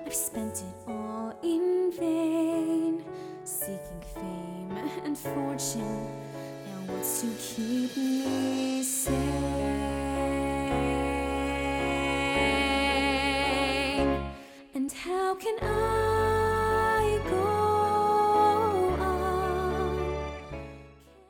I've spent it all in vain, seeking fame and fortune. Now what's to keep me sane? And how can I